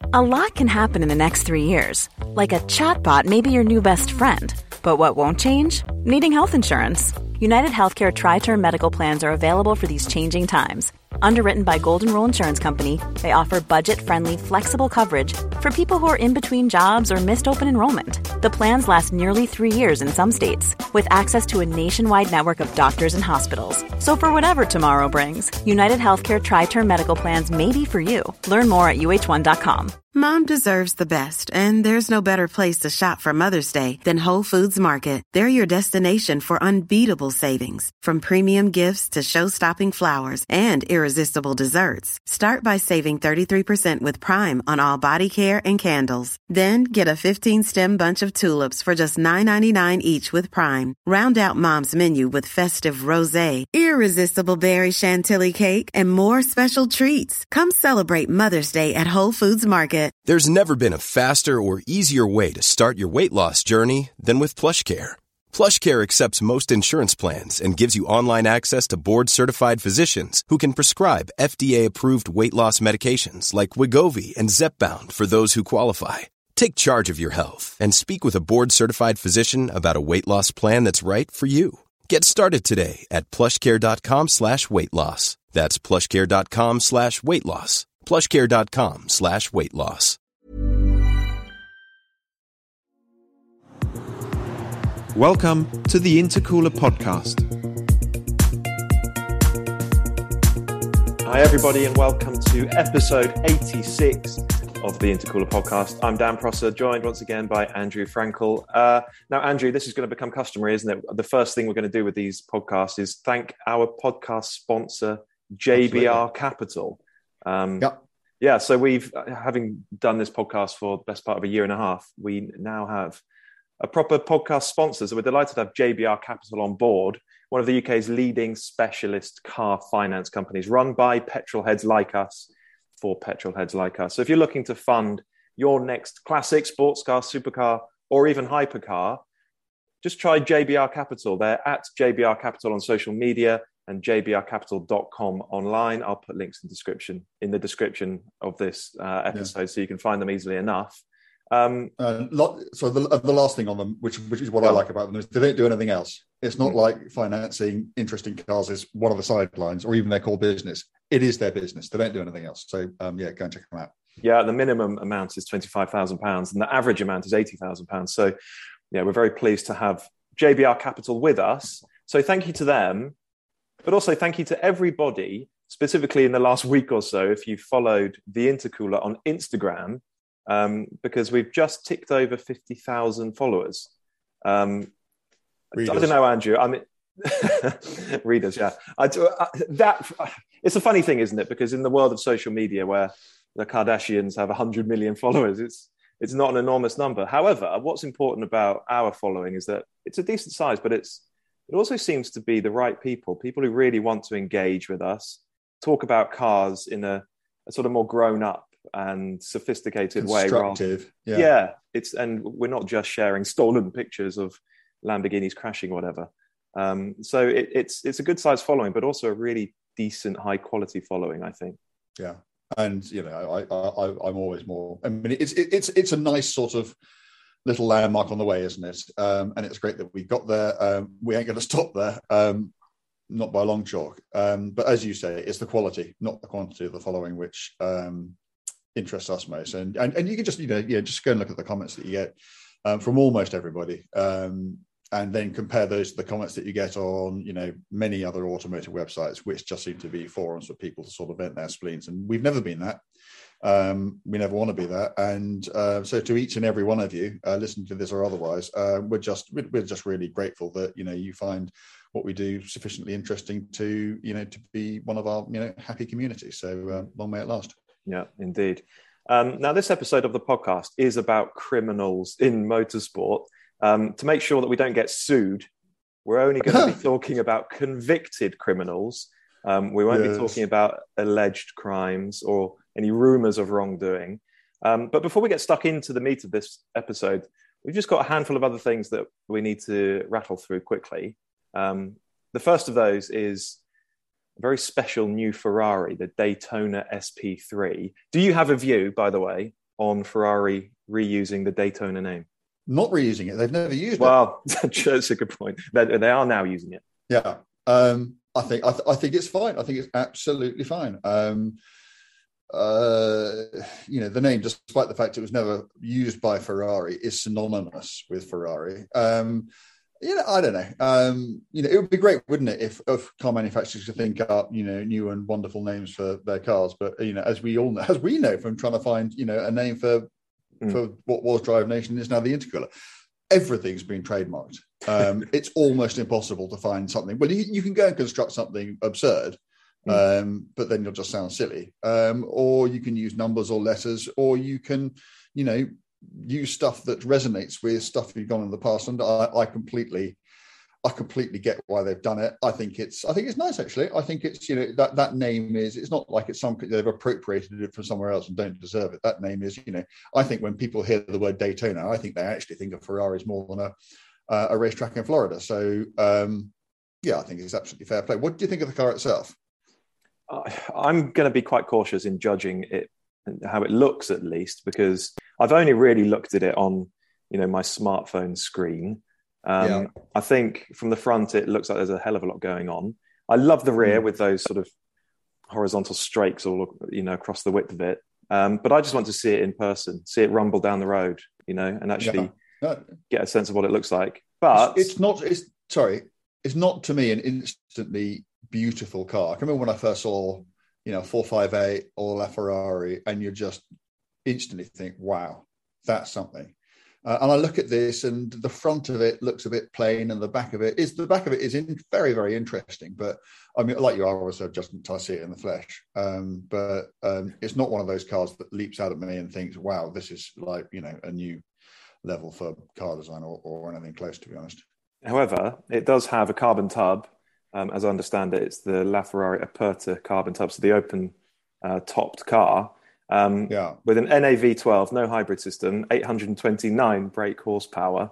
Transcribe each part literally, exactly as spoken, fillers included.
A lot can happen in the next three years. Like a chatbot may be your new best friend. But what won't change? Needing health insurance. United Healthcare Tri-Term Medical Plans are available for these changing times. Underwritten by Golden Rule Insurance Company, they offer budget-friendly, flexible coverage for people who are in between jobs or missed open enrollment. The plans last nearly three years in some states, with access to a nationwide network of doctors and hospitals. So for whatever tomorrow brings, United Healthcare Tri-Term Medical Plans may be for you. Learn more at U H one dot com. Mom deserves the best, and there's no better place to shop for Mother's Day than Whole Foods Market. They're your destination for unbeatable savings, from premium gifts to show-stopping flowers and irresistible desserts. Start by saving thirty-three percent with Prime on all body care and candles. Then get a fifteen-stem bunch of tulips for just nine ninety-nine each with Prime. Round out Mom's menu with festive rosé, irresistible berry chantilly cake, and more special treats. Come celebrate Mother's Day at Whole Foods Market. There's never been a faster or easier way to start your weight loss journey than with PlushCare. PlushCare accepts most insurance plans and gives you online access to board-certified physicians who can prescribe F D A-approved weight loss medications like Wegovy and Zepbound for those who qualify. Take charge of your health and speak with a board-certified physician about a weight loss plan that's right for you. Get started today at plushcare.com slash weight loss. That's plushcare.com slash weight loss. plushcare.com slash weight loss. Welcome to the Intercooler Podcast. Hi everybody and welcome to episode eighty-six of the Intercooler Podcast. I'm Dan Prosser, joined once again by Andrew Frankel. Uh, now Andrew, this is going to become customary, isn't it? The first thing we're going to do with these podcasts is thank our podcast sponsor, J B R Absolutely. Capital. Um, yep. Yeah, so we've, having done this podcast for the best part of a year and a half, we now have a proper podcast sponsor. So we're delighted to have J B R Capital on board, one of the U K's leading specialist car finance companies, run by petrol heads like us, for petrol heads like us. So if you're looking to fund your next classic sports car, supercar, or even hypercar, just try J B R Capital. They're at J B R Capital on social media and j b r capital dot com online. I'll put links in the description in the description of this uh, episode, yeah. So you can find them easily enough. Um, uh, lot, so the, the last thing on them, which which is what well, I like about them, is they don't do anything else. It's not mm-hmm. like financing interesting cars is one of the sidelines or even their core business. It is their business. They don't do anything else. So um, yeah, go and check them out. Yeah, the minimum amount is twenty-five thousand pounds and the average amount is eighty thousand pounds. So yeah, we're very pleased to have J B R Capital with us. So thank you to them, but also thank you to everybody, specifically in the last week or so, if you followed the Intercooler on Instagram, um, because we've just ticked over fifty thousand followers. Um, I don't know, Andrew. I mean, readers, yeah. I, I, that it's a funny thing, isn't it? Because in the world of social media, where the Kardashians have one hundred million followers, it's it's not an enormous number. However, what's important about our following is that it's a decent size, but it's it also seems to be the right people, people who really want to engage with us, talk about cars in a, a sort of more grown up and sophisticated way. Constructive, yeah. yeah. It's and we're not just sharing stolen pictures of Lamborghinis crashing, whatever. Um, so it, it's it's a good size following, but also a really decent, high quality following, I think. Yeah, and you know, I, I I'm always more. I mean, it's it, it's it's a nice sort of little landmark on the way, isn't it? Um, and it's great that we got there. Um, we ain't going to stop there, um, not by a long chalk. Um, but as you say, it's the quality, not the quantity of the following, which um, interests us most. And, and and you can just you know yeah just go and look at the comments that you get um, from almost everybody. Um, and then compare those to the comments that you get on, you know, many other automotive websites, which just seem to be forums for people to sort of vent their spleens. And we've never been that. Um, we never want to be that. And uh, so to each and every one of you, uh, listening to this or otherwise, uh, we're just we're just really grateful that, you know, you find what we do sufficiently interesting to, you know, to be one of our, you know, happy communities. So uh, long may it last. Yeah, indeed. Um, now, this episode of the podcast is about criminals in motorsport. Um, to make sure that we don't get sued, we're only going to be talking about convicted criminals. Um, we won't yes. be talking about alleged crimes or any rumours of wrongdoing. Um, but before we get stuck into the meat of this episode, we've just got a handful of other things that we need to rattle through quickly. Um, the first of those is a very special new Ferrari, the Daytona S P three. Do you have a view, by the way, on Ferrari reusing the Daytona name? Not reusing it. They've never used well, it. Well, that's a good point. They, they are now using it. Yeah. Um, I think I, th- I think it's fine. I think it's absolutely fine. Um, uh, you know, the name, despite the fact it was never used by Ferrari, is synonymous with Ferrari. Um, you know, I don't know. Um, you know, it would be great, wouldn't it, if, if car manufacturers could think up, you know, new and wonderful names for their cars. But you know, as we all know, as we know from trying to find, you know, a name for mm. for what was Drive Nation is now the Intercooler. Everything's been trademarked. Um, it's almost impossible to find something. Well, you, you can go and construct something absurd, mm. um, but then you'll just sound silly. Um, or you can use numbers or letters, or you can, you know, use stuff that resonates with stuff you've done in the past. And I, I completely, I completely get why they've done it. I think it's, I think it's nice actually. I think it's, you know, that that name is. It's not like it's some they've appropriated it from somewhere else and don't deserve it. That name is, you know, I think when people hear the word Daytona, I think they actually think of Ferraris more than a uh, a racetrack in Florida. So um, yeah, I think it's absolutely fair play. What do you think of the car itself? Uh, I'm going to be quite cautious in judging it, how it looks at least, because I've only really looked at it on, you know, my smartphone screen. Um, yeah. I think from the front, it looks like there's a hell of a lot going on. I love the rear mm. with those sort of horizontal strakes all, you know, across the width of it. Um, but I just want to see it in person, see it rumble down the road, you know, and actually yeah. no. get a sense of what it looks like. But it's, it's not, it's sorry, it's not to me an instantly beautiful car. I can remember when I first saw, you know, four fifty-eight or LaFerrari, and you just instantly think, wow, that's something. Uh, and I look at this, and the front of it looks a bit plain, and the back of it is the back of it is in, very, very interesting. But I mean, like you are, also just until I see it in the flesh. Um, but um, it's not one of those cars that leaps out at me and thinks, "Wow, this is like, you know, a new level for car design," or, or anything close, to be honest. However, it does have a carbon tub. Um, as I understand it, it's the LaFerrari Aperta carbon tub, so the open uh, topped car. Um, yeah. With an N A V twelve, no hybrid system, eight hundred twenty-nine brake horsepower.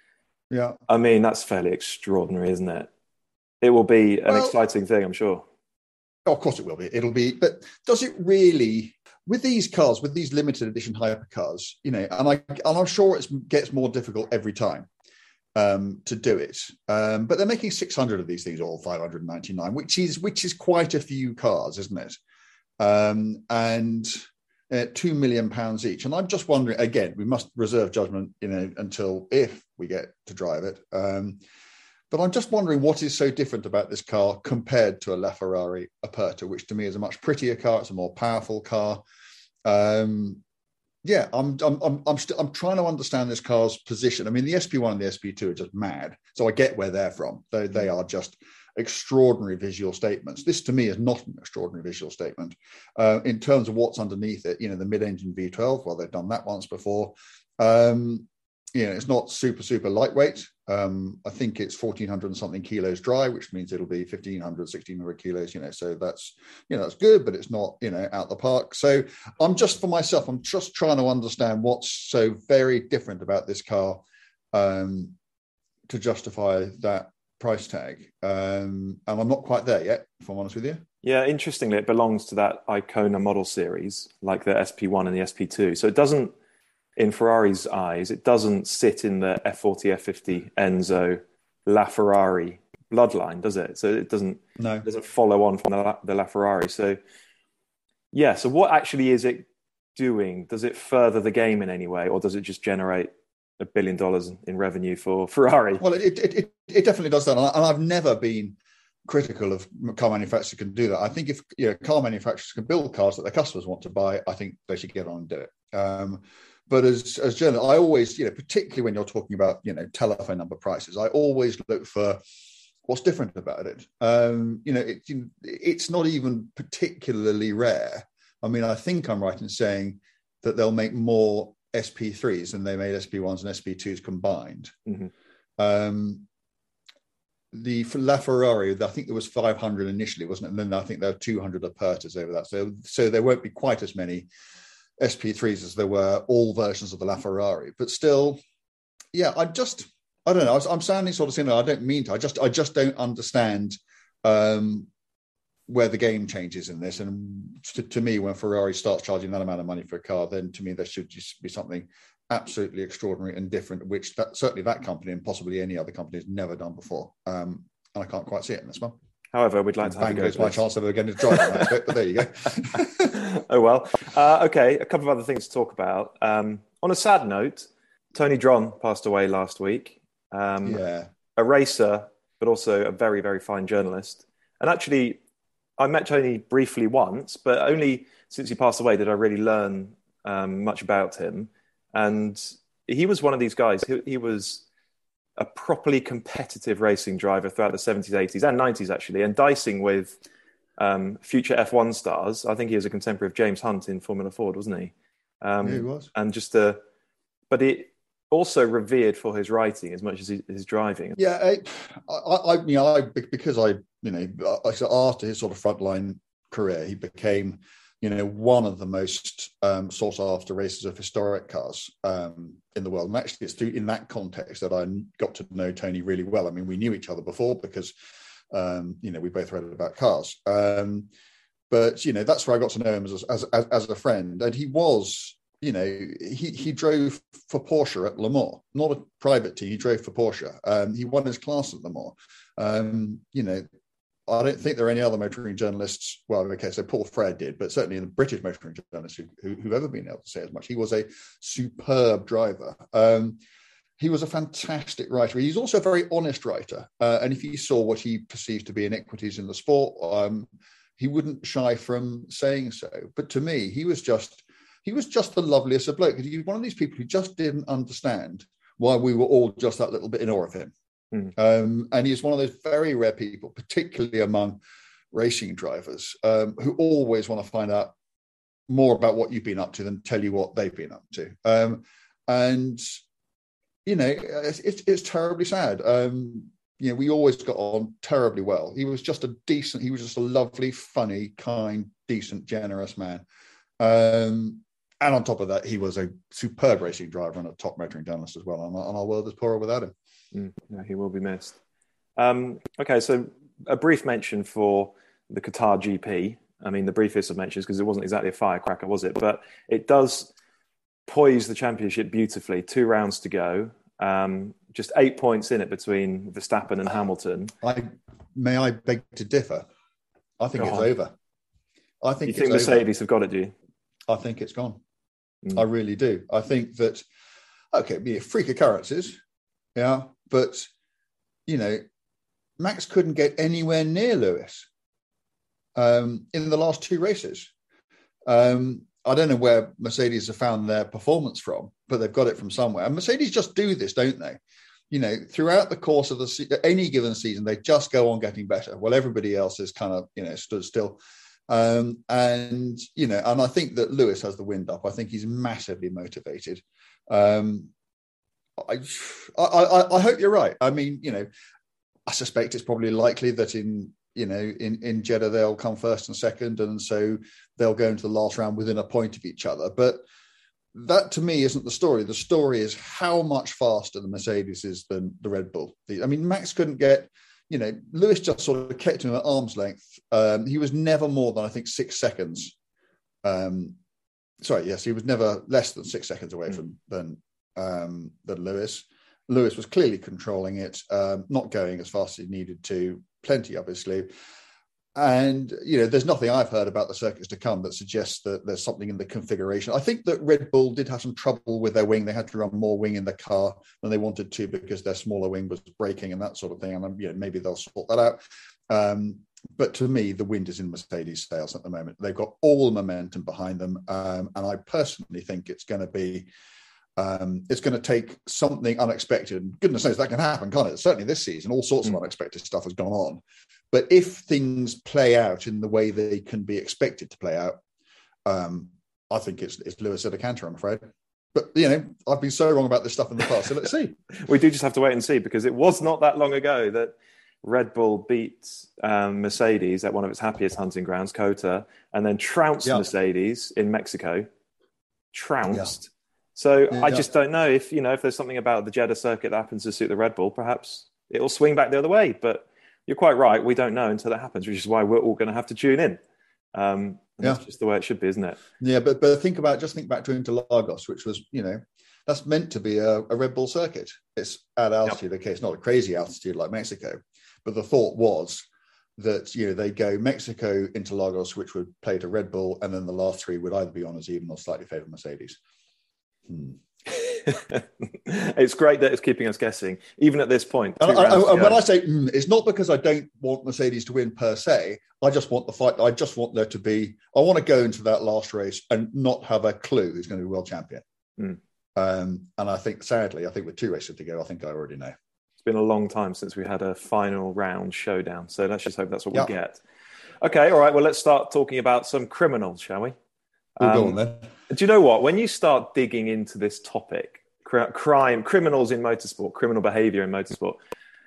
Yeah. I mean, that's fairly extraordinary, isn't it? It will be an well, exciting thing, I'm sure. Oh, of course it will be. It'll be, but does it really, with these cars, with these limited edition hypercars, you know, and, I, and I'm sure it gets more difficult every time um, to do it. Um, but they're making six hundred of these things, all five hundred ninety-nine, which is, which is quite a few cars, isn't it? Um, and... Uh, two million pounds each, and I'm just wondering. Again, we must reserve judgment, you know, until if we get to drive it. Um, but I'm just wondering what is so different about this car compared to a LaFerrari Aperta, which to me is a much prettier car. It's a more powerful car. Um, yeah, I'm I'm I'm I'm, st- I'm trying to understand this car's position. I mean, the S P one and the S P two are just mad, so I get where they're from. They they are just extraordinary visual statements. This to me is not an extraordinary visual statement uh, in terms of what's underneath it. You know, the mid-engine V twelve, well, they've done that once before. Um, you know, it's not super, super lightweight. Um, I think it's fourteen hundred and something kilos dry, which means it'll be fifteen hundred, sixteen hundred kilos, you know, so that's, you know, that's good, but it's not, you know, out the park. So I'm just, for myself, I'm just trying to understand what's so very different about this car um, to justify that price tag. Um, and I'm not quite there yet, if I'm honest with you. Yeah, interestingly, it belongs to that Icona model series, like the S P one and the S P two. So it doesn't, in Ferrari's eyes, it doesn't sit in the F forty, F fifty, Enzo, LaFerrari bloodline, does it? So it doesn't, no. it doesn't follow on from the, the LaFerrari. So yeah, so what actually is it doing? Does it further the game in any way, or does it just generate a billion dollars in revenue for Ferrari? Well, it it it, it definitely does that, and I've never been critical of car manufacturers can do that. I think if you know, car manufacturers can build cars that their customers want to buy, I think they should get on and do it. Um, but as as journalists, I always, you know, particularly when you're talking about, you know, telephone number prices, I always look for what's different about it. Um, you know, it, it's not even particularly rare. I mean, I think I'm right in saying that they'll make more S P threes than they made S P ones and S P twos combined. Mm-hmm. Um, the LaFerrari, I think there was five hundred initially, wasn't it? And then I think there were two hundred Apertas over that. So, so there won't be quite as many S P threes as there were all versions of the LaFerrari. But still, yeah, I just, I don't know. I was, I'm sounding sort of similar. I don't mean to. I just, I just don't understand um, where the game changes in this. And to, to me, when Ferrari starts charging that amount of money for a car, then to me there should just be something absolutely extraordinary and different, which that, certainly that company and possibly any other company has never done before. Um, and I can't quite see it in this one. However, we'd like to have a go. My chance of again to drive on that bit, but there you go. Oh well. Uh, okay, a couple of other things to talk about. Um, on a sad note, Tony Dron passed away last week. Um, yeah, a racer, but also a very, very fine journalist. And actually, I met Tony briefly once, but only since he passed away did I really learn um, much about him. And he was one of these guys. He, he was a properly competitive racing driver throughout the seventies, eighties and nineties, actually, and dicing with um, future F one stars. I think he was a contemporary of James Hunt in Formula Ford, wasn't he? Um, yeah, he was. And just a, but it also revered for his writing as much as his, his driving. Yeah, I, I, I, you know, I, because I, you know, I, after his sort of frontline career, he became, you know, one of the most um, sought after racers of historic cars um, in the world. And actually, it's through in that context that I got to know Tony really well. I mean, we knew each other before because, um, you know, we both read about cars. Um, but, you know, that's where I got to know him as, as, as, as a friend. And he was, you know, he, he drove for Porsche at Le Mans, not a private team. He drove for Porsche. Um, he won his class at Le Mans. Um, you know, I don't think there are any other motoring journalists. Well, okay, so Paul Fred did, but certainly the British motoring journalists who, who, who've ever been able to say as much. He was a superb driver. Um, he was a fantastic writer. He's also a very honest writer. Uh, and if you saw what he perceived to be iniquities in the sport, um, he wouldn't shy from saying so. But to me, he was just he was just the loveliest of blokes. He was one of these people who just didn't understand why we were all just that little bit in awe of him. Um, and he's one of those very rare people, particularly among racing drivers, um, who always want to find out more about what you've been up to than tell you what they've been up to. Um, and, you know, it's, it's, it's terribly sad. Um, you know, we always got on terribly well. He was just a decent, he was just a lovely, funny, kind, decent, generous man. Um, and on top of that, he was a superb racing driver and a top motoring journalist as well. And, and our world is poorer without him. Mm, yeah, he will be missed. Um, okay, so a brief mention for the Qatar G P. I mean, the briefest of mentions because it wasn't exactly a firecracker, was it? But it does poise the championship beautifully. Two rounds to go. Um, just eight points in it between Verstappen and Hamilton. I may I beg to differ. I think Go it's on. over. I think you it's think over. Mercedes have got it, do you? I think it's gone. Mm. I really do. I think that, okay, be freak occurrences, yeah, but, you know, Max couldn't get anywhere near Lewis um, in the last two races. Um, I don't know where Mercedes have found their performance from, but they've got it from somewhere. And Mercedes just do this, don't they? You know, throughout the course of the se- any given season, they just go on getting better. Well, everybody else is kind of, you know, stood still. Um, and, you know, and I think that Lewis has the wind up. I think he's massively motivated. Um, I, I, I hope you're right. I mean, you know, I suspect it's probably likely that in, you know, in, in Jeddah, they'll come first and second. And so they'll go into the last round within a point of each other. But that to me isn't the story. The story is how much faster the Mercedes is than the Red Bull. I mean, Max couldn't get, you know, Lewis just sort of kept him at arm's length. Um, he was never more than, I think, six seconds. Um, sorry, yes, he was never less than six seconds away from than um, than Lewis. Lewis was clearly controlling it, um, not going as fast as he needed to, plenty, obviously. And, you know, there's nothing I've heard about the circuits to come that suggests that there's something in the configuration. I think that Red Bull did have some trouble with their wing. They had to run more wing in the car than they wanted to because their smaller wing was breaking and that sort of thing. And, you know, maybe they'll sort that out. Um, but to me, the wind is in Mercedes' sails at the moment. They've got all the momentum behind them. Um, and I personally think it's going to be, um, it's going to take something unexpected. And goodness knows that can happen, can't it? Certainly this season, all sorts mm. of unexpected stuff has gone on. But if things play out in the way they can be expected to play out, um, I think it's, it's Lewis at a canter, I'm afraid. But, you know, I've been so wrong about this stuff in the past, so let's see. We do just have to wait and see, because it was not that long ago that Red Bull beat um, Mercedes at one of its happiest hunting grounds, COTA, and then trounced yeah. Mercedes in Mexico. Trounced. Yeah. So yeah. I just don't know if, you know, if there's something about the Jeddah circuit that happens to suit the Red Bull, perhaps it'll swing back the other way. But you're quite right. We don't know until it happens, which is why we're all going to have to tune in. Um, and Yeah. That's just the way it should be, isn't it? Yeah, but but think about just think back to Interlagos, which was, you know, that's meant to be a, a Red Bull circuit. It's at altitude. Yep. Okay, it's not a crazy altitude like Mexico, but the thought was that, you know, they go Mexico, Interlagos, which would play to Red Bull, and then the last three would either be honours even or slightly favour Mercedes. Hmm. It's great that it's keeping us guessing, even at this point. And, I, I, and when I say mm, it's not because I don't want Mercedes to win per se. I just want the fight. I just want there to be. I want to go into that last race and not have a clue who's going to be world champion. Mm. Um, and I think, sadly, I think with two races to go, I think I already know. It's been a long time since we had a final round showdown, so let's just hope that's what yeah. we get. Okay, all right. Well, let's start talking about some criminals, shall we? We'll um, go on then. Do you know what? When you start digging into this topic, cr- crime, criminals in motorsport, criminal behaviour in motorsport,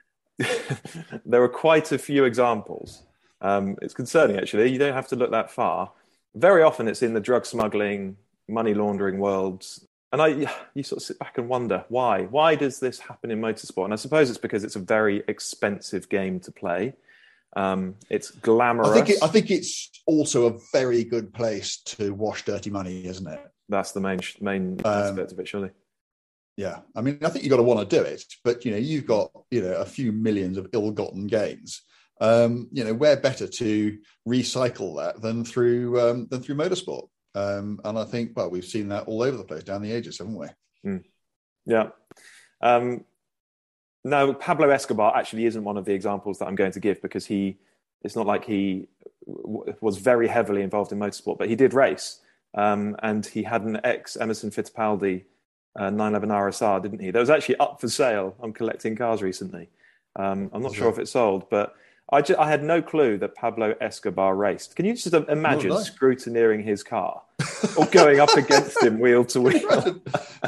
there are quite a few examples. Um, it's concerning, actually. You don't have to look that far. Very often it's in the drug smuggling, money laundering worlds. And I, you sort of sit back and wonder, why? Why does this happen in motorsport? And I suppose it's because it's a very expensive game to play. Um, it's glamorous. I think, it, I think it's also a very good place to wash dirty money, isn't it? That's the main main um, aspect of it, surely. Yeah, I mean, I think you've got to want to do it, but you know, you've got you know a few millions of ill-gotten gains. Um, you know, where better to recycle that than through um, than through motorsport? Um, and I think, well, we've seen that all over the place down the ages, haven't we? Mm. Yeah. Um, no, Pablo Escobar actually isn't one of the examples that I'm going to give because he, it's not like he w- was very heavily involved in motorsport, but he did race. Um, and he had an ex-Emerson Fittipaldi uh, nine eleven R S R, didn't he? That was actually up for sale on Collecting Cars recently. Um, I'm not sure if it sold, but I, just, I had no clue that Pablo Escobar raced. Can you just imagine no, no. scrutineering his car or going up against him wheel to wheel?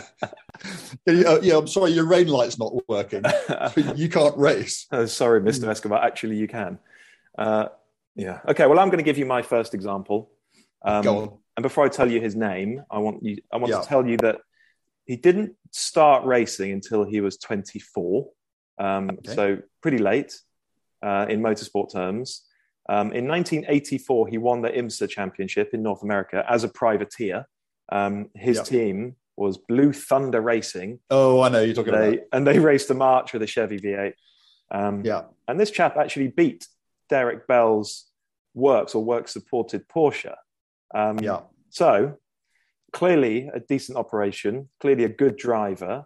uh, yeah, I'm sorry, your rain light's not working. You can't race. Oh, sorry, Mister Escobar. Actually, you can. Uh, yeah. Okay. Well, I'm going to give you my first example. Um, Go on. And before I tell you his name, I want you. I want Yeah. to tell you that he didn't start racing until he was twenty-four. Um, Okay. So pretty late uh, in motorsport terms. Um, in nineteen eighty-four, he won the IMSA championship in North America as a privateer. Um, his Yeah. team was Blue Thunder Racing. Oh, I know you're talking They, about. and they raced a March with a Chevy V eight. Um, Yeah. And this chap actually beat Derek Bell's works or work supported Porsche. Um, Yeah. So clearly a decent operation, clearly a good driver.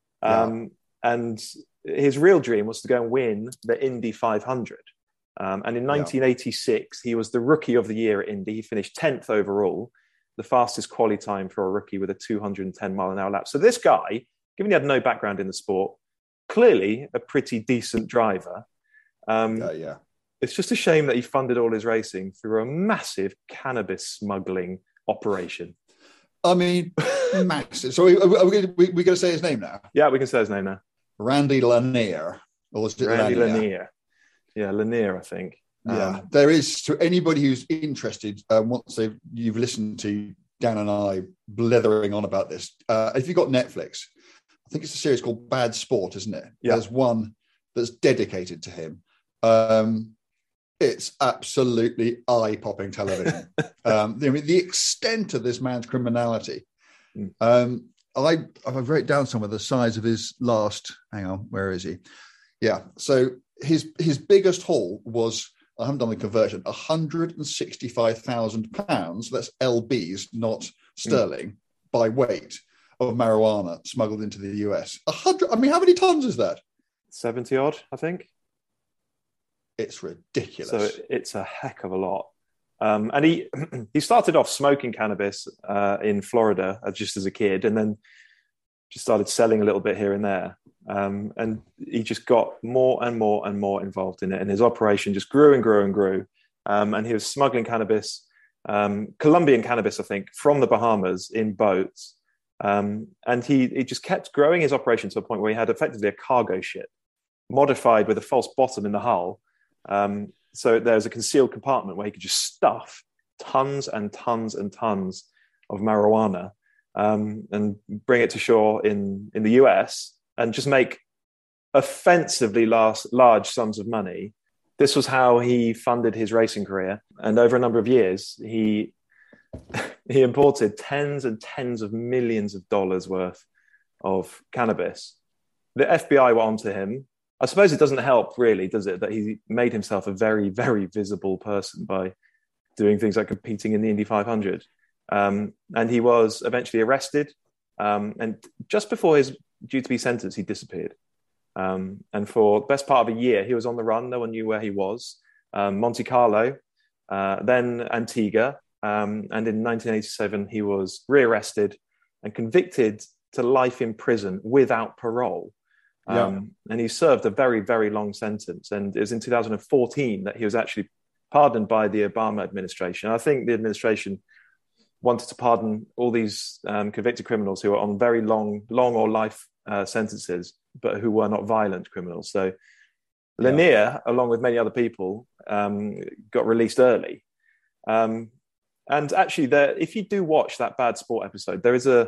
Um, yeah. And his real dream was to go and win the Indy five hundred. Um, and in nineteen eighty-six, yeah. he was the rookie of the year at Indy. He finished tenth overall, the fastest quali time for a rookie with a two hundred ten mile an hour lap. So this guy, given he had no background in the sport, clearly a pretty decent driver. Um, uh, yeah. It's just a shame that he funded all his racing through a massive cannabis smuggling operation. I mean, massive. So are we, are we, going to, we, we're going to say his name now? Yeah, we can say his name now. Randy Lanier. Or is it Randy Lanier? Lanier. Yeah, Lanier, I think. Yeah, Um, there is, to anybody who's interested, um, once they've, you've listened to Dan and I blithering on about this, uh, if you've got Netflix, I think it's a series called Bad Sport, isn't it? Yeah. There's one that's dedicated to him. Um, it's absolutely eye-popping television. um, I mean, the extent of this man's criminality. Mm. Um, I, I wrote down some of the size of his last, hang on, where is he? Yeah, so his his biggest haul was, I haven't done the conversion, one hundred sixty-five thousand pounds, that's L Bs, not sterling, mm. by weight of marijuana smuggled into the U S. A hundred, I mean, how many tons is that? seventy odd, I think. It's ridiculous. So it's a heck of a lot. Um, and he he started off smoking cannabis uh, in Florida uh, just as a kid, and then just started selling a little bit here and there. Um, and he just got more and more and more involved in it. And his operation just grew and grew and grew. Um, and he was smuggling cannabis, um, Colombian cannabis, I think, from the Bahamas in boats. Um, and he, he just kept growing his operation to a point where he had effectively a cargo ship modified with a false bottom in the hull. Um, so there's a concealed compartment where he could just stuff tons and tons and tons of marijuana um, and bring it to shore in, in the U S and just make offensively large, large sums of money. this was how he funded his racing career. And over a number of years, he he imported tens and tens of millions of dollars worth of cannabis. The F B I were onto him. I suppose it doesn't help, really, does it, that he made himself a very, very visible person by doing things like competing in the Indy five hundred. Um, and he was eventually arrested. Um, and just before his due to be sentenced, he disappeared. Um, and for the best part of a year, he was on the run. No one knew where he was. Um, Monte Carlo, uh, then Antigua. Um, and in nineteen eighty-seven, he was rearrested and convicted to life in prison without parole. Um, yeah. And he served a very, very long sentence. And it was in two thousand fourteen that he was actually pardoned by the Obama administration. I think the administration wanted to pardon all these um, convicted criminals who were on very long, long or life uh, sentences, but who were not violent criminals. So Lanier, yeah. along with many other people, um, got released early. Um, and actually, there, if you do watch that Bad Sport episode, there is a,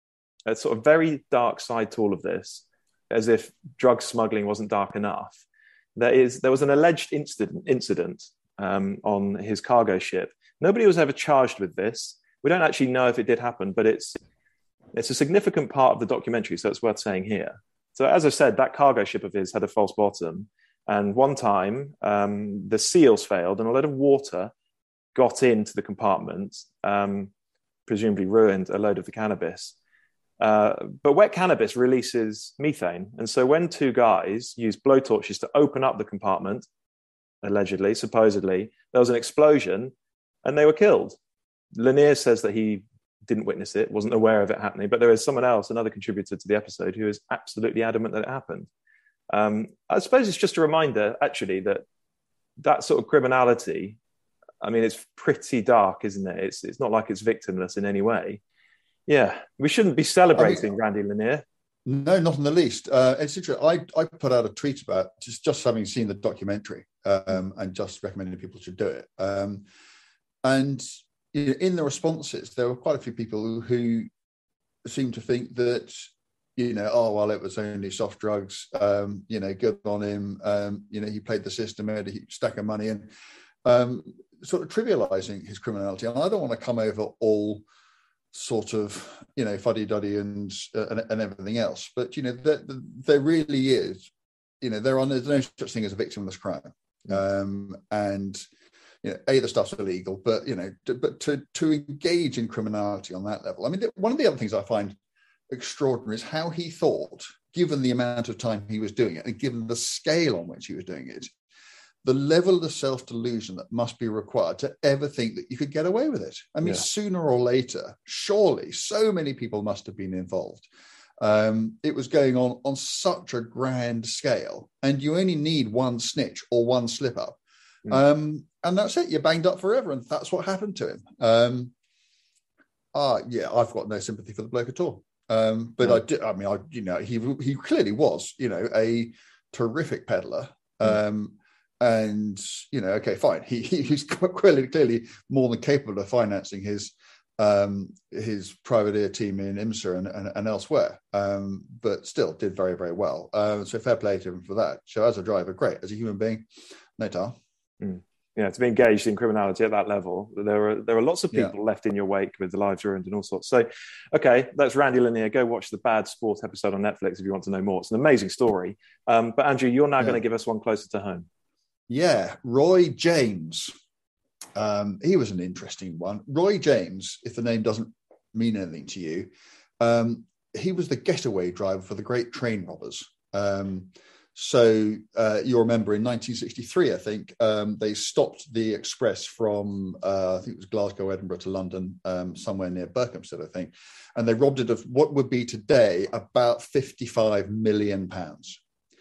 a sort of very dark side to all of this, as if drug smuggling wasn't dark enough. There is there was an alleged incident incident um, on his cargo ship. Nobody was ever charged with this. We don't actually know if it did happen, but it's it's a significant part of the documentary, so it's worth saying here. So as I said, that cargo ship of his had a false bottom, and one time um, the seals failed and a lot of water got into the compartment, um, presumably ruined a load of the cannabis. Uh, but wet cannabis releases methane. And so when two guys used blowtorches to open up the compartment, allegedly, supposedly, there was an explosion and they were killed. Lanier says that he didn't witness it, wasn't aware of it happening, but there is someone else, another contributor to the episode, who is absolutely adamant that it happened. Um, I suppose it's just a reminder, actually, that that sort of criminality, I mean, it's pretty dark, isn't it? It's, it's not like it's victimless in any way. Yeah, we shouldn't be celebrating I mean, Randy Lanier. No, not in the least. Uh, it's interesting. I, I put out a tweet about just, just having seen the documentary um, and just recommending people should do it. Um, and you know, in the responses, there were quite a few people who, who seemed to think that, you know, oh, well, it was only soft drugs, um, you know, good on him. Um, you know, he played the system, had a stack of money and um, sort of trivializing his criminality. And I don't want to come over all sort of, you know, fuddy-duddy and, uh, and and everything else. But, you know, there, there really is, you know, there are no, no such thing as a victimless crime. Um, and, you know, A, the stuff's illegal, but, you know, to, but to, to engage in criminality on that level. I mean, one of the other things I find extraordinary is how he thought, given the amount of time he was doing it and given the scale on which he was doing it, the level of self-delusion that must be required to ever think that you could get away with it. I mean, yeah. Sooner or later, surely so many people must have been involved. Um, it was going on on such a grand scale, and you only need one snitch or one slip up. Mm. Um, and that's it. You're banged up forever. And that's what happened to him. Um, uh, yeah, I've got no sympathy for the bloke at all. Um, but mm. I did, I mean, I, you know, he, he clearly was, you know, a terrific peddler. Mm. Um, And, you know, okay, fine. He, he's clearly, clearly more than capable of financing his um, his privateer team in IMSA and, and, and elsewhere, um, but still did very, very well. Um, so fair play to him for that. So as a driver, great. As a human being, no tar. Mm. Yeah, to be engaged in criminality at that level, there are there are lots of people yeah. left in your wake with their lives ruined and all sorts. So, okay, that's Randy Lanier. Go watch the Bad Sport episode on Netflix if you want to know more. It's an amazing story. Um, but Andrew, you're now yeah. going to give us one closer to home. Yeah, Roy James. Um, he was an interesting one. Roy James, if the name doesn't mean anything to you, um, he was the getaway driver for the Great Train Robbers. Um, so uh, you'll remember in nineteen sixty-three, I think, um, they stopped the express from, uh, I think it was Glasgow, Edinburgh to London, um, somewhere near Berkhamsted, I think. And they robbed it of what would be today about fifty-five million pounds.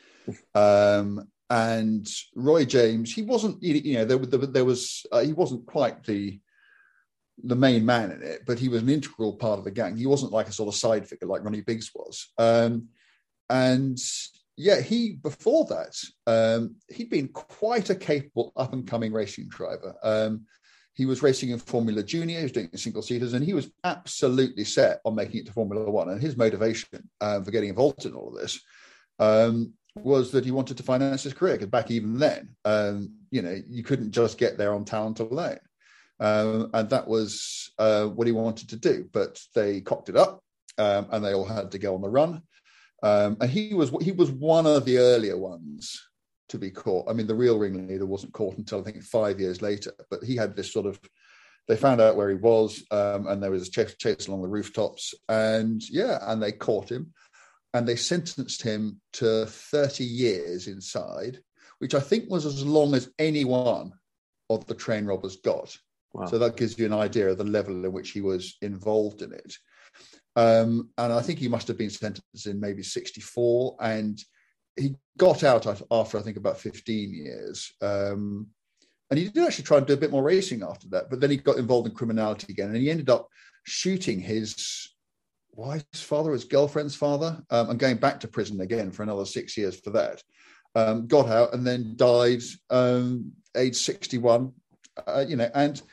Um And Roy James, he wasn't, you know, there, there was, uh, he wasn't quite the the main man in it, but he was an integral part of the gang. He wasn't like a sort of side figure like Ronnie Biggs was. Um, and yeah, he, before that, um, he'd been quite a capable up and coming racing driver. Um, he was racing in Formula Junior, he was doing single seaters, and he was absolutely set on making it to Formula One. And his motivation uh, for getting involved in all of this Um, was that he wanted to finance his career, because back even then, um, you know, you couldn't just get there on talent alone. Um, and that was uh, what he wanted to do. But they cocked it up, um, and they all had to go on the run. Um, and he was he was one of the earlier ones to be caught. I mean, the real ringleader wasn't caught until I think five years later. But he had this sort of, they found out where he was, um, and there was a chase, chase along the rooftops. And yeah, and they caught him. And they sentenced him to thirty years inside, which I think was as long as any one of the train robbers got. Wow. So that gives you an idea of the level in which he was involved in it. Um, and I think he must have been sentenced in maybe sixty-four. And he got out after, I think, about fifteen years. Um, and he did actually try and do a bit more racing after that. But then he got involved in criminality again. And he ended up shooting his wife's father, his girlfriend's father, um, and going back to prison again for another six years for that. Um, got out and then died um, age sixty-one, uh, you know, and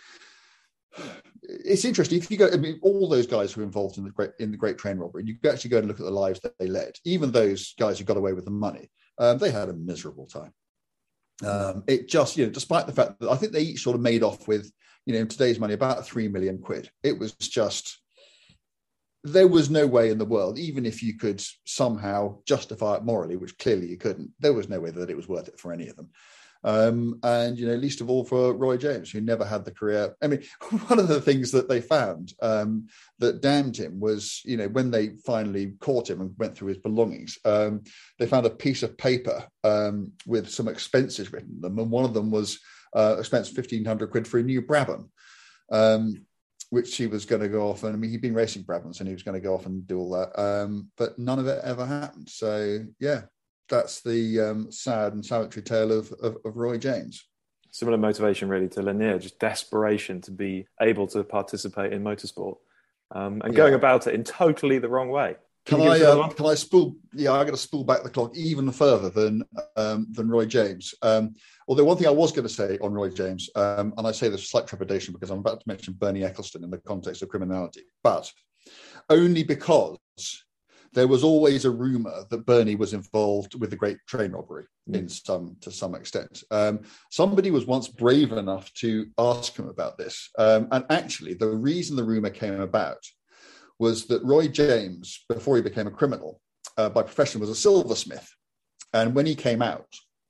it's interesting. If you go, I mean, all those guys who were involved in the great, in the Great Train Robbery, you actually go and look at the lives that they led. Even those guys who got away with the money, um, they had a miserable time. Um, it just, you know, despite the fact that I think they each sort of made off with, you know, in today's money, about three million quid. It was just, there was no way in the world, even if you could somehow justify it morally, which clearly you couldn't, there was no way that it was worth it for any of them. Um, and, you know, least of all for Roy James, who never had the career. I mean, one of the things that they found um, that damned him was, you know, when they finally caught him and went through his belongings, um, they found a piece of paper um, with some expenses written on them. And one of them was uh, expense fifteen hundred quid for a new Brabham. Um, which he was going to go off, and I mean, he'd been racing Brabhams and he was going to go off and do all that. Um, but none of it ever happened. So, yeah, that's the um, sad and solitary tale of, of, of Roy James. Similar motivation, really, to Lanier, just desperation to be able to participate in motorsport um, and yeah. going about it in totally the wrong way. Can, can I uh, can I spool? Yeah, I got to spool back the clock even further than um, than Roy James. Um, although one thing I was going to say on Roy James, um, and I say this with slight trepidation because I'm about to mention Bernie Ecclestone in the context of criminality, but only because there was always a rumor that Bernie was involved with the Great Train Robbery mm. in some to some extent. Um, somebody was once brave enough to ask him about this, um, and actually, the reason the rumor came about was that Roy James, before he became a criminal, uh, by profession, was a silversmith. And when he came out,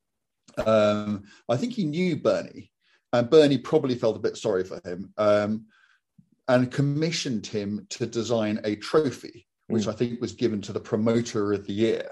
um, I think he knew Bernie, and Bernie probably felt a bit sorry for him, um, and commissioned him to design a trophy, which mm. I think was given to the promoter of the year.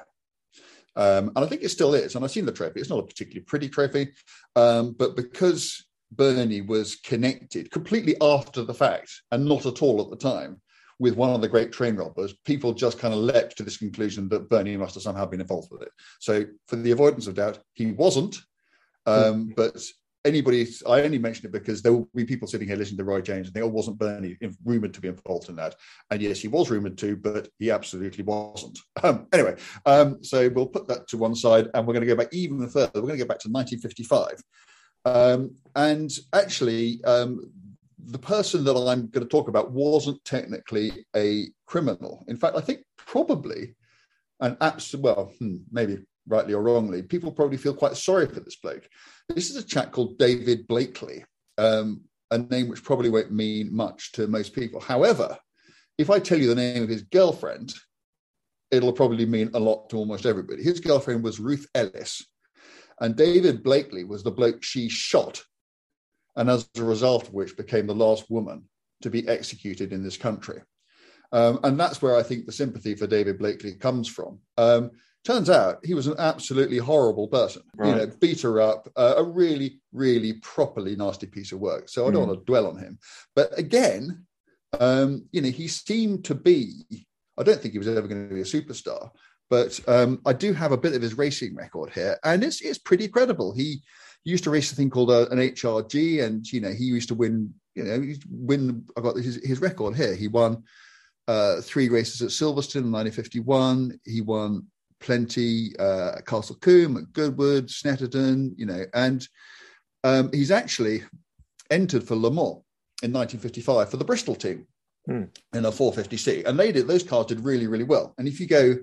Um, and I think it still is. And I've seen the trophy. It's not a particularly pretty trophy, um, but because Bernie was connected completely after the fact and not at all at the time with one of the great train robbers, people just kind of leapt to this conclusion that Bernie must have somehow been involved with it. So for the avoidance of doubt, he wasn't. Um, but anybody, I only mention it because there will be people sitting here listening to Roy James and think, oh, wasn't Bernie rumoured to be involved in that? And yes, he was rumoured to, but he absolutely wasn't. Um, anyway, um, so we'll put that to one side and we're going to go back even further. We're going to go back to nineteen fifty-five. Um, and actually, um, the person that I'm going to talk about wasn't technically a criminal. In fact, I think probably an absolute, well, hmm, maybe rightly or wrongly, people probably feel quite sorry for this bloke. This is a chap called David Blakely, um, a name which probably won't mean much to most people. However, if I tell you the name of his girlfriend, it'll probably mean a lot to almost everybody. His girlfriend was Ruth Ellis, and David Blakely was the bloke she shot, and as a result of which became the last woman to be executed in this country. Um, and that's where I think the sympathy for David Blakely comes from. Um, turns out he was an absolutely horrible person, right. You know, beat her up, uh, a really, really properly nasty piece of work. So I don't mm. want to dwell on him. But again, um, you know, he seemed to be, I don't think he was ever going to be a superstar, but um, I do have a bit of his racing record here, and it's it's pretty credible. He used to race a thing called uh, an H R G, and you know he used to win. You know, he win. I got his his record here. He won uh, three races at Silverstone in nineteen fifty-one. He won plenty uh, at Castle Combe, at Goodwood, Snetterton. You know, and um, he's actually entered for Le Mans in nineteen fifty-five for the Bristol team mm. in a four fifty C, and they did. Those cars did really, really well. And if you go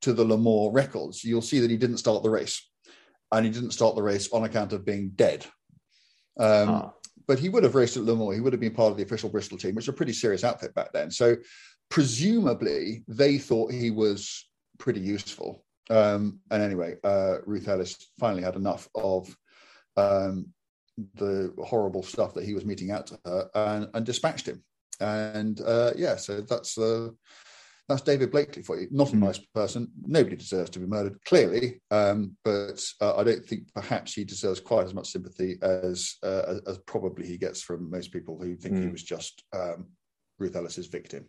to the Le Mans records, you'll see that he didn't start the race. And he didn't start the race on account of being dead. Um, ah. But he would have raced at Le Mans. He would have been part of the official Bristol team, which was a pretty serious outfit back then. So presumably they thought he was pretty useful. Um, and anyway, uh, Ruth Ellis finally had enough of um, the horrible stuff that he was meting out to her and, and dispatched him. And uh, yeah, so that's uh, that's David Blakely for you. Not a nice person. Nobody deserves to be murdered, clearly. Um, but uh, I don't think perhaps he deserves quite as much sympathy as uh, as, as probably he gets from most people who think mm. he was just um, Ruth Ellis's victim.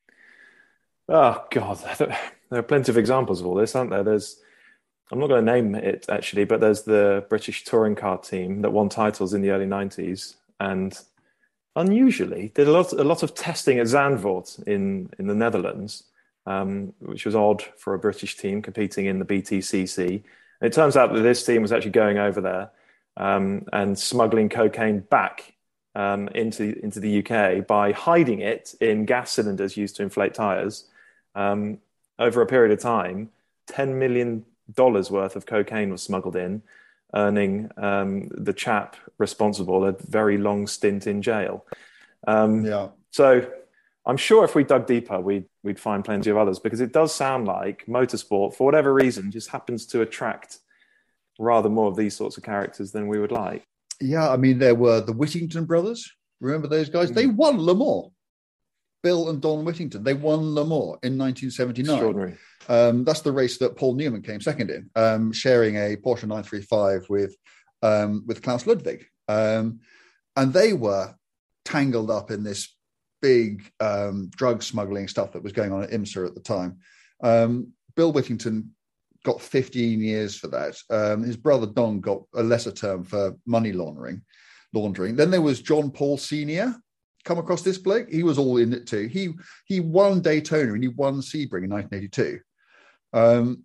Oh, God. There are plenty of examples of all this, aren't there? There's, I'm not going to name it, actually, but there's the British touring car team that won titles in the early nineties and unusually did a lot, a lot of testing at Zandvoort in, in the Netherlands, um, which was odd for a British team competing in the B T C C. And it turns out that this team was actually going over there um, and smuggling cocaine back um, into, into the U K by hiding it in gas cylinders used to inflate tyres. Um, over a period of time, ten million dollars worth of cocaine was smuggled in, earning um, the chap responsible a very long stint in jail. Um, yeah. So I'm sure if we dug deeper, we'd, we'd find plenty of others, because it does sound like motorsport, for whatever reason, just happens to attract rather more of these sorts of characters than we would like. Yeah, I mean, there were the Whittington brothers. Remember those guys? Mm. They won Le Mans. Bill and Don Whittington, they won Le Mans in nineteen seventy-nine. Extraordinary. Um, that's the race that Paul Newman came second in, um, sharing a Porsche nine thirty-five with um, with Klaus Ludwig. Um, and they were tangled up in this big um, drug smuggling stuff that was going on at IMSA at the time. Um, Bill Whittington got fifteen years for that. Um, his brother Don got a lesser term for money laundering. Laundering. Then there was John Paul Senior Come across this bloke? He was all in it too. He he won Daytona and he won Sebring in nineteen eighty-two. Um,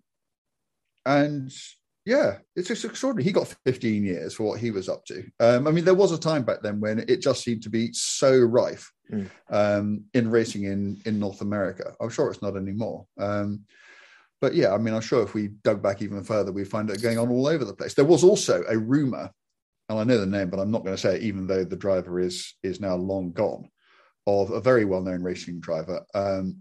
and yeah, it's just extraordinary. He got fifteen years for what he was up to. Um, I mean, there was a time back then when it just seemed to be so rife mm. um, in racing in, in North America. I'm sure it's not anymore. Um, but yeah, I mean, I'm sure if we dug back even further, we'd find it going on all over the place. There was also a rumor, and I know the name, but I'm not going to say it, even though the driver is is now long gone, of a very well-known racing driver um,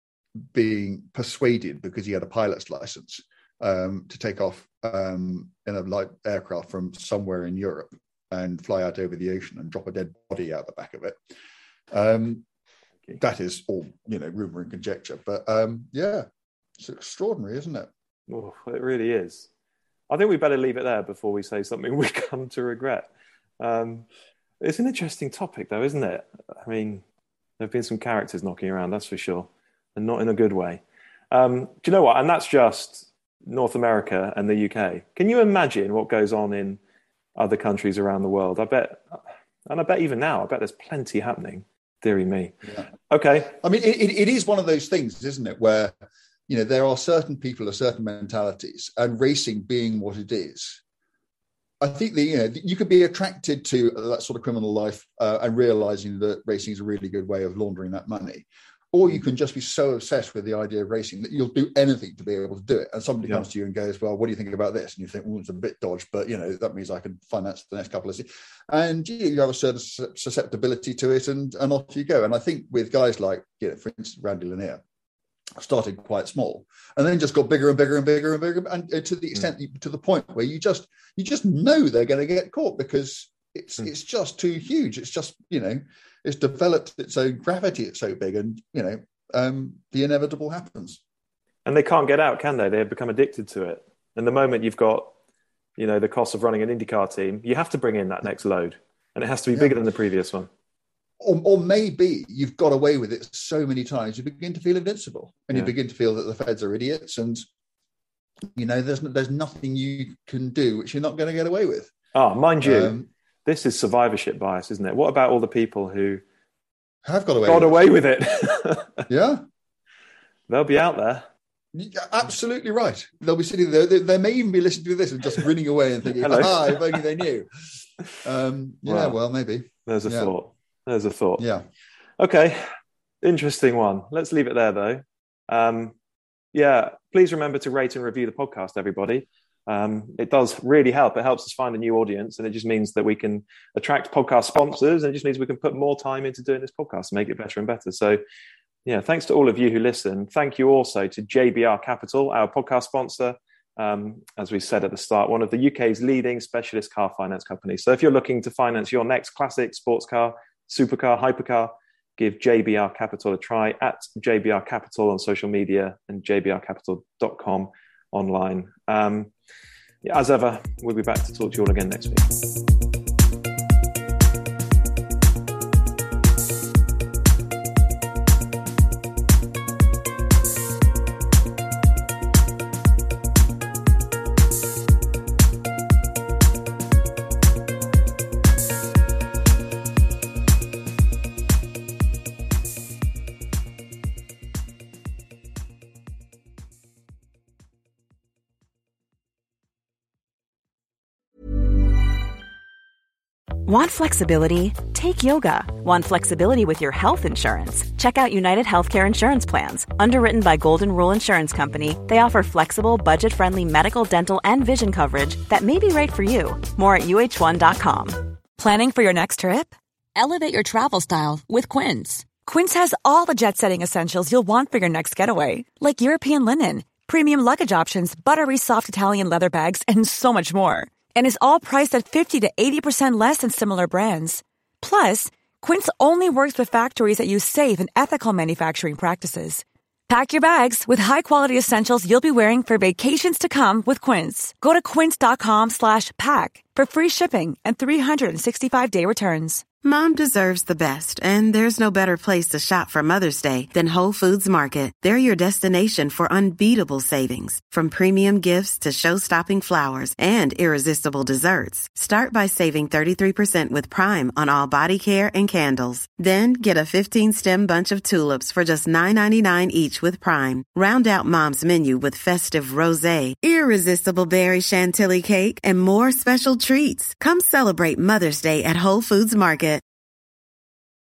being persuaded, because he had a pilot's license, um, to take off um, in a light aircraft from somewhere in Europe and fly out over the ocean and drop a dead body out the back of it. Um, okay. That is all, you know, rumor and conjecture. But um, yeah, it's extraordinary, isn't it? Oh, it really is. I think we better leave it there before we say something we come to regret. Um, it's an interesting topic, though, isn't it? I mean, there have been some characters knocking around, that's for sure, and not in a good way. Um, do you know what? And that's just North America and the U K. Can you imagine what goes on in other countries around the world? I bet, and I bet even now, I bet there's plenty happening. Deary me. Yeah. Okay. I mean, it, it is one of those things, isn't it, where, you know, there are certain people of certain mentalities, and racing being what it is, I think that, you know, you could be attracted to that sort of criminal life uh, and realizing that racing is a really good way of laundering that money. Or you can just be so obsessed with the idea of racing that you'll do anything to be able to do it. And somebody yeah. comes to you and goes, well, what do you think about this? And you think, well, it's a bit dodge, but, you know, that means I can finance the next couple of seasons. And you, you have a certain susceptibility to it, and, and off you go. And I think with guys like, you know, for instance, Randy Lanier, started quite small and then just got bigger and bigger and bigger and bigger, and to the extent mm. to the point where you just you just know they're going to get caught, because it's mm. it's just too huge. It's just, you know, it's developed its own gravity. It's so big, and, you know, um, the inevitable happens. And they can't get out, can they? They have become addicted to it. And the moment you've got, you know, the cost of running an IndyCar team, you have to bring in that next load, and it has to be yeah. bigger than the previous one. Or, or maybe you've got away with it so many times, you begin to feel invincible, and yeah. you begin to feel that the feds are idiots, and, you know, there's there's nothing you can do which you're not going to get away with. Oh, mind you, um, this is survivorship bias, isn't it? What about all the people who have got away, got with, away it. with it? Yeah. They'll be out there. Yeah, absolutely right. They'll be sitting there. They, they may even be listening to this and just grinning away and thinking, ah, if only they knew. Um, yeah, well, well, maybe. There's a yeah. thought. There's a thought. Yeah. Okay. Interesting one. Let's leave it there, though. Um, yeah, please remember to rate and review the podcast, everybody. Um, it does really help. It helps us find a new audience, and it just means that we can attract podcast sponsors, and it just means we can put more time into doing this podcast and make it better and better. So, yeah, thanks to all of you who listen. Thank you also to J B R Capital, our podcast sponsor. Um, as we said at the start, one of the U K's leading specialist car finance companies. So if you're looking to finance your next classic sports car, supercar, hypercar, give J B R Capital a try at J B R Capital on social media and j b r capital dot com online. Um, yeah, as ever, we'll be back to talk to you all again next week. Want flexibility? Take yoga. Want flexibility with your health insurance? Check out United Healthcare Insurance Plans. Underwritten by Golden Rule Insurance Company, they offer flexible, budget-friendly medical, dental, and vision coverage that may be right for you. More at u h one dot com. Planning for your next trip? Elevate your travel style with Quince. Quince has all the jet-setting essentials you'll want for your next getaway, like European linen, premium luggage options, buttery soft Italian leather bags, and so much more. And is all priced at fifty to eighty percent less than similar brands. Plus, Quince only works with factories that use safe and ethical manufacturing practices. Pack your bags with high-quality essentials you'll be wearing for vacations to come with Quince. Go to quince.com slash pack for free shipping and three sixty-five day returns. Mom deserves the best, and there's no better place to shop for Mother's Day than Whole Foods Market. They're your destination for unbeatable savings, from premium gifts to show-stopping flowers and irresistible desserts. Start by saving thirty-three percent with Prime on all body care and candles. Then get a fifteen-stem bunch of tulips for just nine ninety-nine each with Prime. Round out Mom's menu with festive rosé, irresistible berry chantilly cake, and more special treats. Come celebrate Mother's Day at Whole Foods Market.